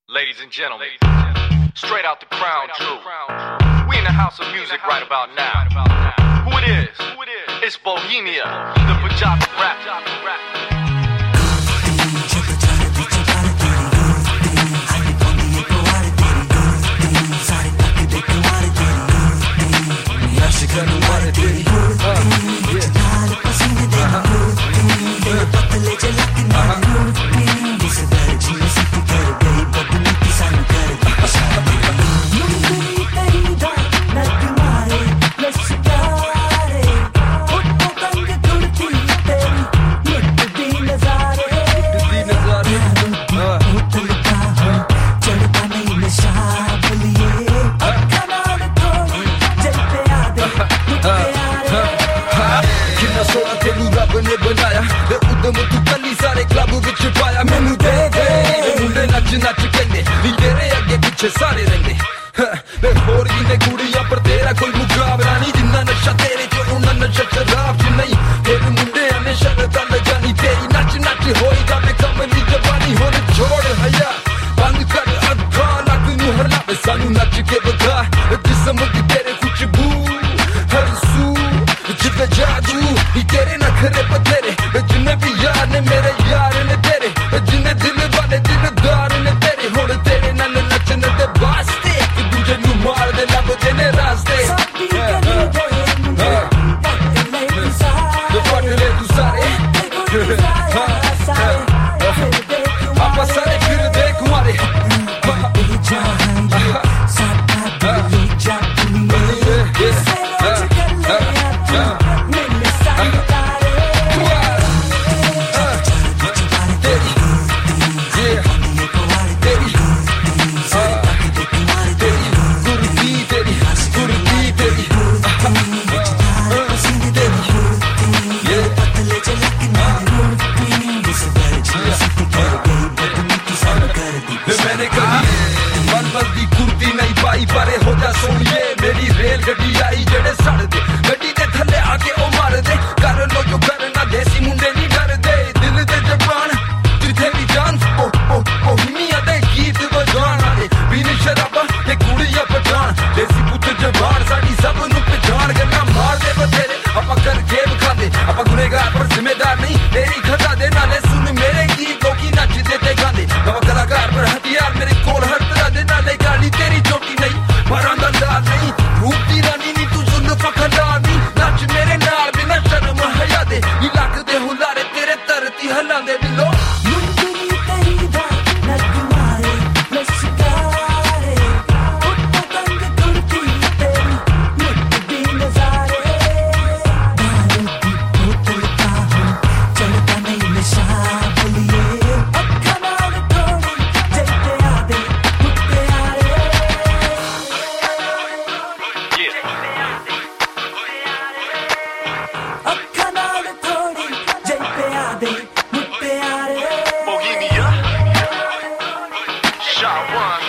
Ladies and gentlemen, straight out the crown jewel. We in the house of music right about now. Who it is? It's Bohemia, the Punjabi rap. ने बनाया उदम तू कली सारे club विच पाया मैनू दे दे मुंडे नच नच कहंदे नी तेरे अगे पीछे सारे रहिंदे वे होर जिंदे कुड़ियां पर तेरा कोई मुकाबला नहीं जिन्ना नशा तेरे च उन्ना नशा शराब च नहीं फिर मुंडे ने शरत लगानी तेरी नच नच होई जावे कमली जवानी होर छोड़ हया बंद कर अखा लग नू हरला वे सानू नच के बता जिस्म दी तेरे खुशबू हर सू जिते जादू तेरे नखरे पतेरे जिन्ने भी यार ने मेरे यार ने तेरे जिन्ने दिल वाले दिलदार ने तेरे हुण तेरे नाल नचने दे वास्ते एक दूजे नू मार दे लभदे ने रास्ते पटले तू सारे आपा सारे फिर देख मारे बल्दी कुर्ती नहीं पाई परे हो जा सोनिए मेरी रेल गड्डी आई जेड़े सड़ दे गड्डी दे थल्ले आके ओ मार दे कर लो जो करना देसी मुंडे नहीं डर दे दिल दे जबान जिथे भी जान ओ मियां दे गीत बजाना दे बिन शराबा ते कुड़ियां पठान देसी पुੱਤ जबान साडी सब नु पहचान गल्ला मार दे बतेरे आपा कर जेब खांदे आपा गुनेगार पर जिम्मेदार नहीं तेरी खता दे नाले सुन मेरे गीत लोकी नच दे ते गांदे नवा कलाकार पर हथियार मेरे कोल हर तरह दे नाले गाली तेरी चोटी नहीं पर अंदाज नहीं रूप दी रानी नी तू जुल्फ खंडानी नच मेरे नाल बिना शर्म हया दे नी लक दे हुलारे तेरे धरती हलांदे दिलो Bohemia, Shot One.